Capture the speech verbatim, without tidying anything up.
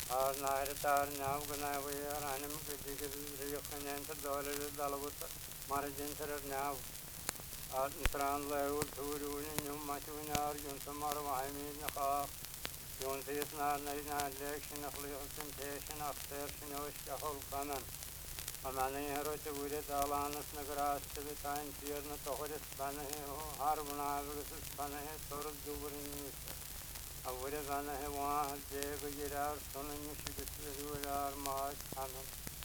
Ar nair tar nav gnai we ar anim gidigil riyokhanen ter dolel dalawut marjin ter nav ar tran leur thurun nyum matun ar yun samar waimin nakha yun sis na nay na election akhli temptation after shinosh kahol kanan amane hero te wure dalanas nagras te tain pier na tohres bane ho har bunagis bane tor duburin awure bane wah je gujirar sunan shigis rular mas kanan